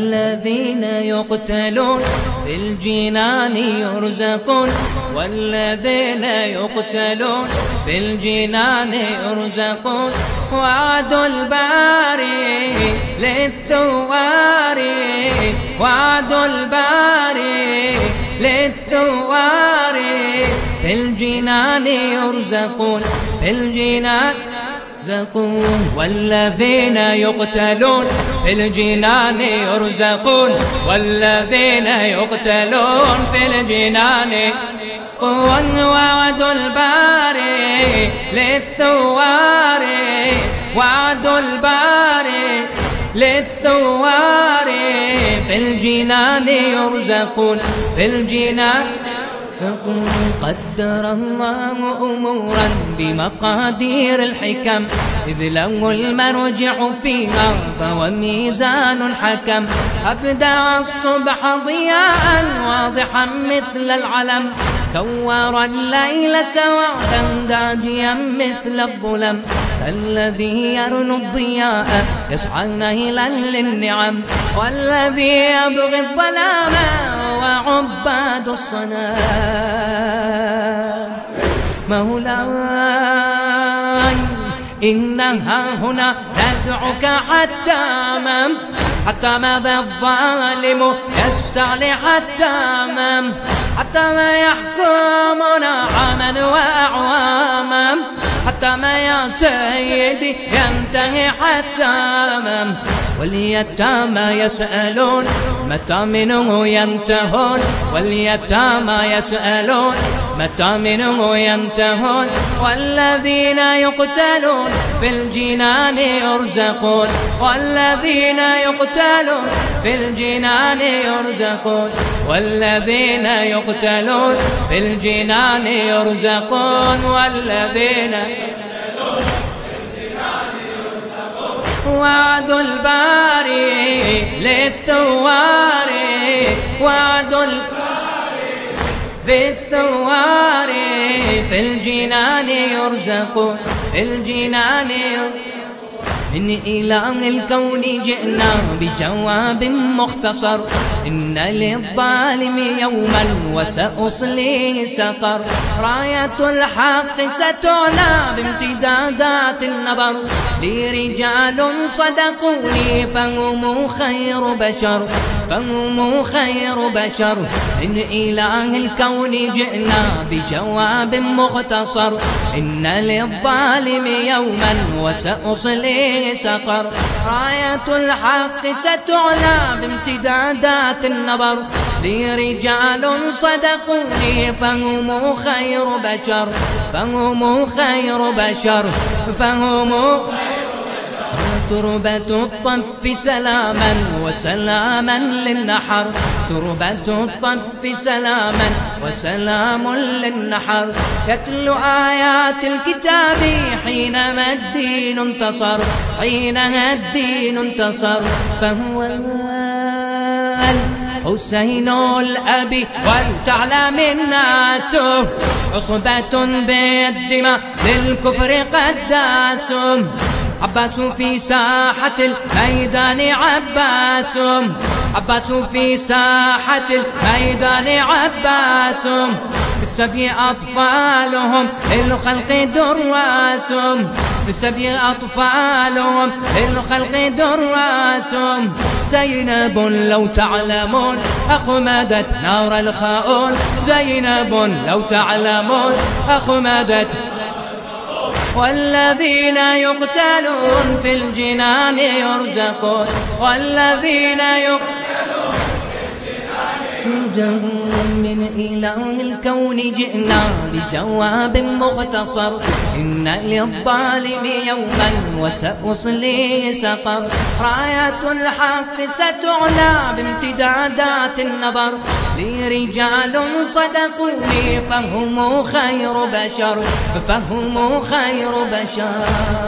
والذين يقتلون في الجنان يرزقون والذين يقتلون في الجنان يرزقون وعد الباري للثوار وعد الباري للثوار في الجنان يرزقون في الجنان يرزقون والذين يقتلون في الجنان يرزقون والذين يقتلون في الجنان يرزقون وعد الباري للثوار وعد الباري للثوار في الجنان يرزقون في الجنان قدر الله أمورا بمقادير الحكم إذ له المرجع فيها فهو ميزان حكم أبدع الصبح ضياء واضحا مثل العلم كور الليل سوادا داجيا مثل الظلم الذي يرنو الضياء يسعى نيلا للنعم والذي يبغي الظلام وعباد الصنام مولاي إنها هنا تدعوك حتى ماذا الظالم يستعلي حتى ما يحكمنا عاما وأعواما حتى ما يا سيدي ينتهي واليتامى يسألون متى منه ينتهون واليتامى يسألون متى منه ينتهون والذين يقتلون في الجنان يرزقون والذين يقتلون في الجنان يرزقون والذين يقتلون في الجنان يرزقون والذين وعد الباري للثوار وعد الباري للثوار في الجنان يرزقون في الجنان من إله الكون جئنا بجواب مختصر إن للظالم يوما وسأصليه سقر راية الحق ستعلى بامتدادات النظر لي رجال صدقوني فهم خير بشر فهم خير بشر من إله الكون جئنا بجواب مختصر إن للظالم يوما وسأصليه سقر راية الحق ستعلى بامتدادات النظر لي رجال صدقوني فهم خير بشر فهم خير بشر فهم تربة الطف سلاما وسلاما للنحر تربة الطف سلاما وسلام للنحر يتلو آيات الكتاب حينما الدين انتصر حينها الدين انتصر فهو حسين الأبي ولتعلم الناس عصبة بالدماء للكفر قداس عباس في ساحة الميدان عباس عباس في ساحة الميدان عباس بالسبي أطفالهم للخلق دراس بالسبي أطفالهم للخلق دراس زينب لو تعلمون أخمدت نار الخاؤون زينب لو تعلمون أخمدت والذين يقتلون في الجنان يرزقون والذين يقتلون في الجنان يرزقون من إله الكون جئنا بجواب مختصر إن للظالم يوما وسأصليه سقر راية الحق ستعلى بامتدادات النظر لي رجال صدقوني فهم خير بشر فهم خير بشر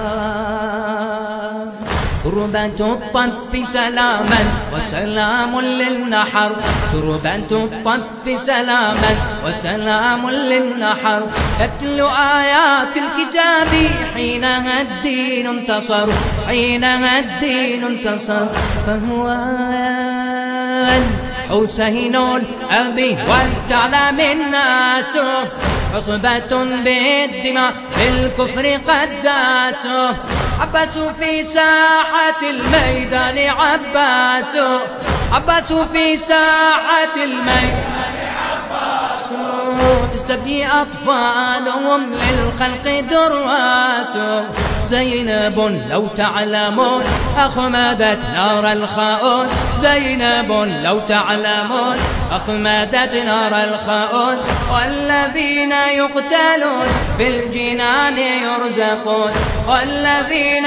تربة الطف سلاما وسلام للنحر تربة الطف سلاما وسلام للنحر تتلو آيات الكتاب حينها الدين انتصر حينها الدين انتصر فهو حسين أبي ولتعلم الناس عصبة بالدماء بالكفر قد داسوا. عباس في ساحة الميدان عباس في ساحة الميدان في السبي أطفالهم للخلق دراس. زينب لو تعلمون أخمدت نار الخاؤون زينب لو تعلمون أخمدت نار الخاؤون. والذين يقتلون في الجنان يرزقون والذين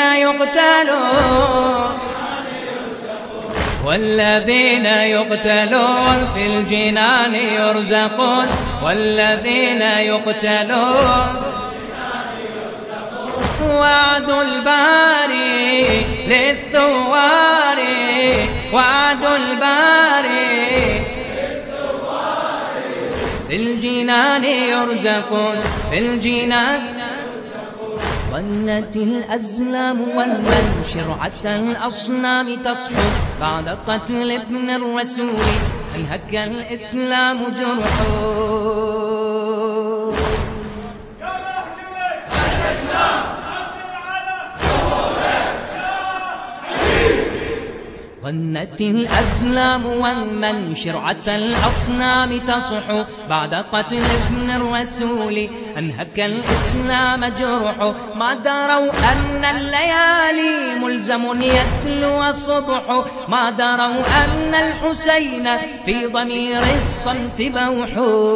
يقتلون في الجنان يرزقون والذين يقتلون. وعد الباري للثوار وعد الباري في الجنان يرزقون في الجنان. ظنت الأزلام والمنشر حتى الأصنام تصحو بعد قتل ابن الرسول أنهك الإسلام جرحه. ظنت الأزلام والمنشر حتى الأصنام تصحو بعد قتل ابن الرسول أنهك الإسلام جرحه. ما دروا أن الليالي ملزم يتلو الصبح ما دروا أن الحسين في ضمير الصمت بوح.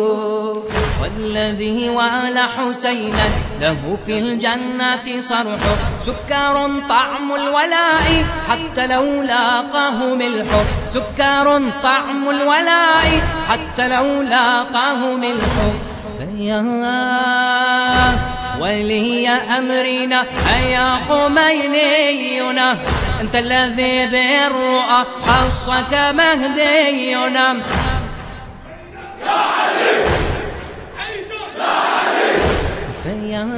والذي والى حسينا له في الجنة صرح. سكر طعم الولاء حتى لو لاقاه ملح سكر طعم الولاء حتى لو لاقاه ملح. فيا ولي أمرنا أيا خمينينا أنت الذي بالرؤى خصك مهدينا. يا علي يا علي فيا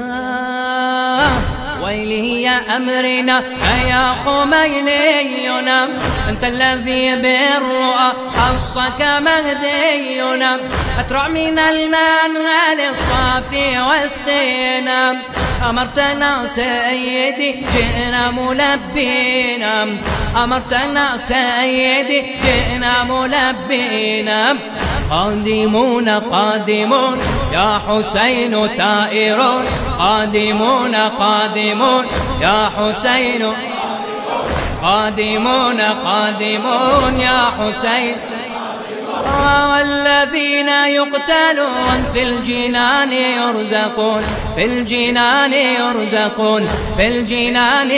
ويلي أمرنا أيا خمينينا أنت الذي بالرؤى خصك مهدينا. أترع من المنهل الصافي واسقينا أمرتنا سيدي جئنا ملبينا أمرتنا سيدي جئنا ملبينا. قادمون قادمون يا حسين ثائرون قادمون قادمون يا حسين قادمون قادمون يا حسين. والذين يقتلون في الجنان يرزقون في الجنان يرزقون في الجنان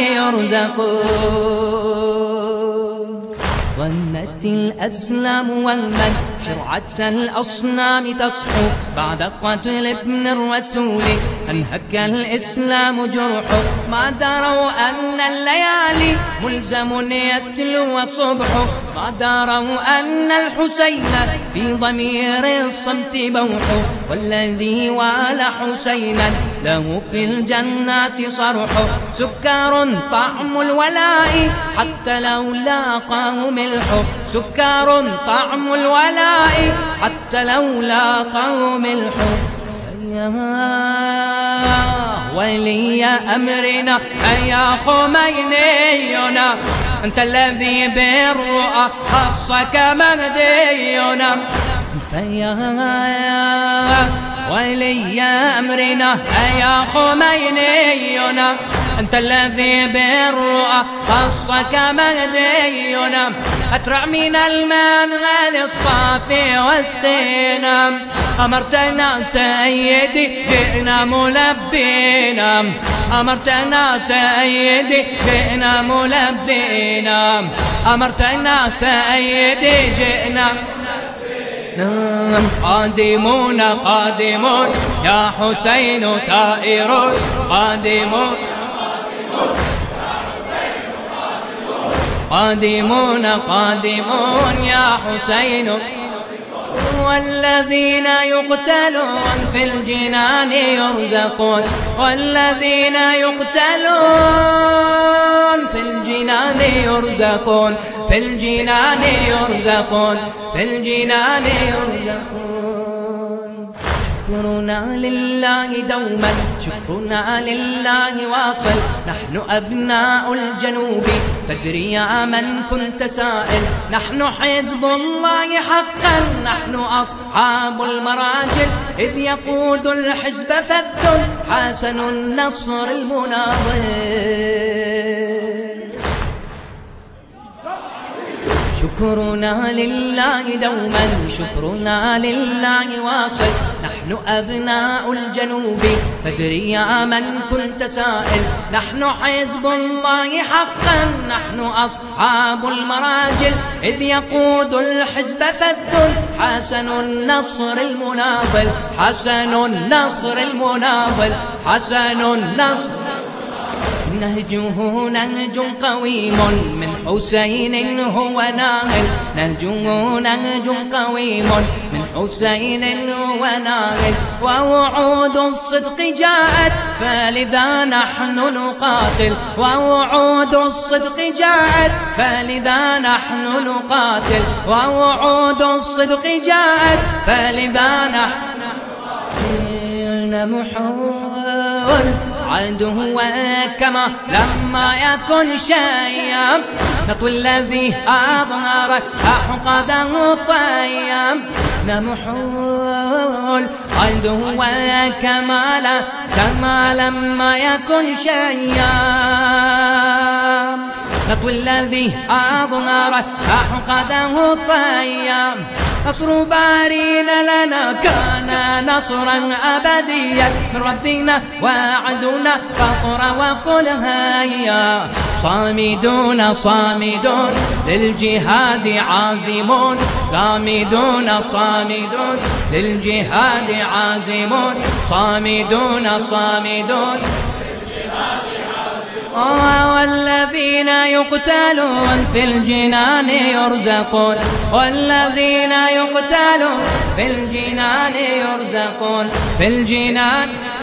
يرزقون. ظنت الأزلام والمنشر حتى الأصنام تصحو بعد قتل ابن الرسول أنهك الإسلام جرحه. ما دروا أن الليالي ملزم يتلو الصبح ما دروا أن الحسين في ضمير الصمت بوح. والذي والى حسينا له في الجنات صرح. سكر طعم الولاء حتى لو لاقاه ملح سكر طعم الولاء حتى لو لاقاه ملح. ولي أمرنا أيا خمينينا أنت الذي بالرؤى خصك مهدينا. فيا ولي أمرنا أيا خمينينا أنت الذي بالرؤى خصك مهدينا. أترع من المنهل الصافي واسقينا أمرتنا سيدي جئنا ملبينا أمرتنا سيدي جئنا ملبينا أمرتنا سيدي جئنا. قادمون قادمون يا حسين ثائرون قادمون قادمون قادمون يا حسين. والذين يقتلون في الجنان يرزقون والذين يقتلون في الجنان الجنان يرزقون في الجنان يرزقون في الجنان يرزقون. شكرنا لله دوما شكرنا لله واصل، نحن أبناء الجنوب فادري يا من كنت سائل، نحن حزب الله حقا نحن أصحاب المراجل، إذ يقود الحزب فذ حسن النصر المناضل. شكرنا لله دوما شكرنا لله واصل، نحن أبناء الجنوب فادري يا من كنت سائل، نحن حزب الله حقا نحن أصحاب المراجل، إذ يقود الحزب فذ حسن النصر المناضل حسن النصر المناضل حسن النصر. نهجه نهج قويم من حسين هو ناهل، نهجه نهج قويم من حسين هو ناهل، ووعود الصدق جاءت فلذا نحن نقاتل، ووعود الصدق جاءت فلذا نحن نقاتل، ووعود الصدق جاءت فلذا نحن نمحول عدو كما لما يكن شيئا، نطوي الذي أظهر أحقده طيب، نمحول عدو كما لما يكن شيئا، نطوي الذي أظهر أحقده طيب. نصر بارينا لنا كان نصرا أبديا من ربنا وعدنا فقر وقل هيا، صامدون صامدون للجهاد عازمون، صامدون صامدون للجهاد عازمون، صامدون صامدون والذين يقتلون في الجنان يرزقون، والذين يقتلون في الجنان يرزقون في الجنان